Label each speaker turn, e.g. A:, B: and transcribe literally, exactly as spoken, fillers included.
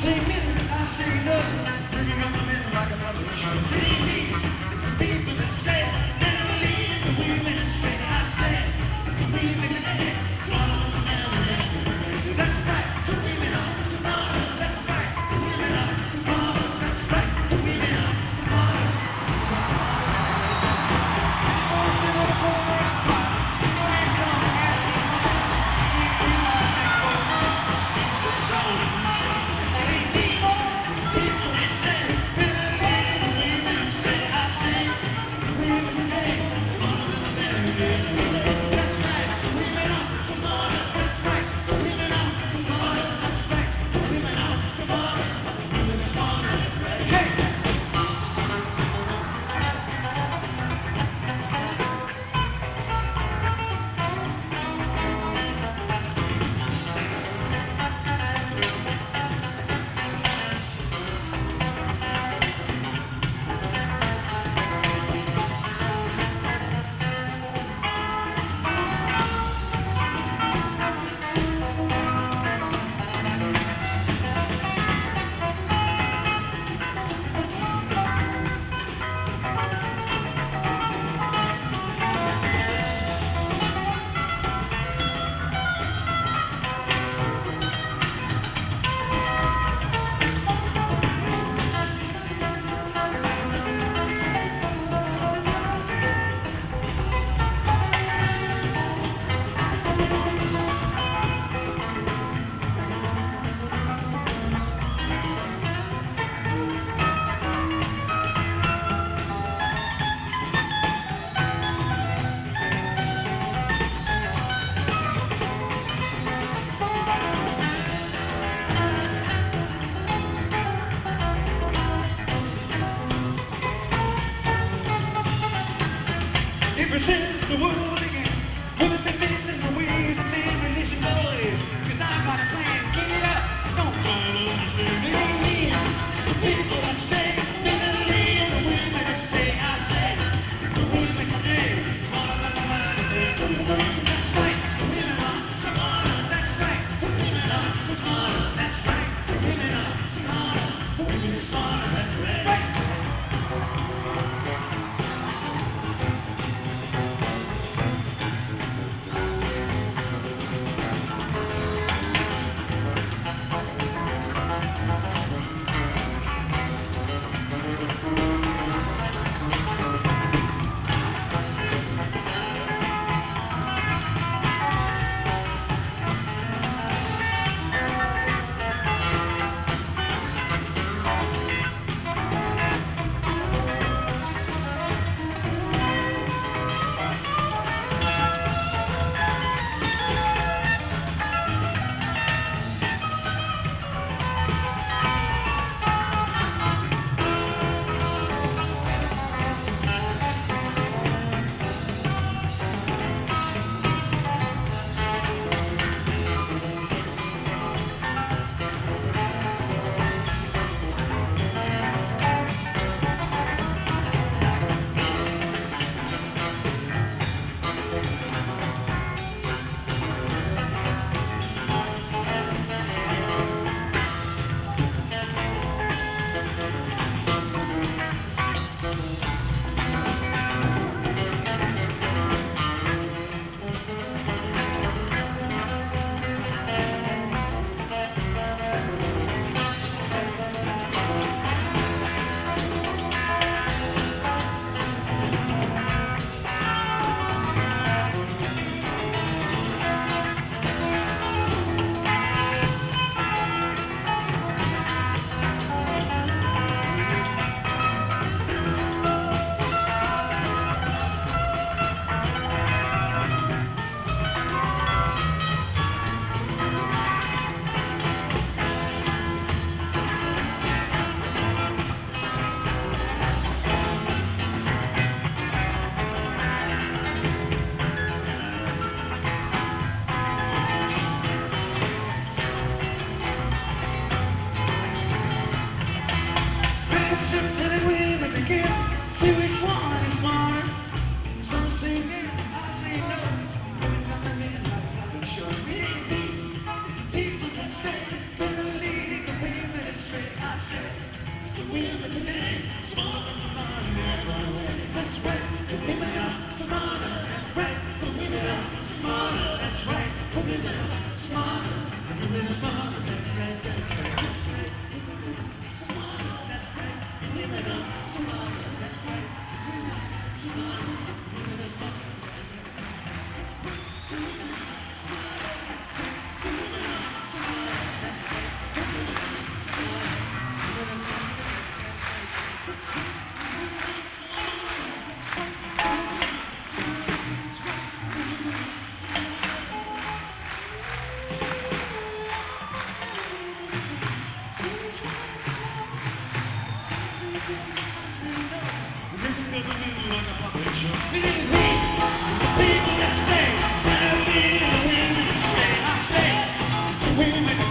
A: Ever since the world began, women been bending the ways of men and listen, boys. Cause I got a plan, give it up, don't try to understand. It ain't me, it's the people that say, never leave the women that stay. I say, the women today, smarter than the man. That's right, the women are smarter, that's right. The women are so smarter, that's right. The women are smarter, the women are smarter, that's right. See which one is smarter. Some say yeah, I say no. Nothing like I'm sure it ain't me. It's the people that say, better lead it, the women that say. The women today, smarter than the man in every way. That's right, the women are smarter. That's right, the women are smarter. That's right, the women are smarter. The women are smarter. That's right, that's right, that's right. Smarter, that's right. The women are smarter. That's right, the women are smarter. The women are smarter. Women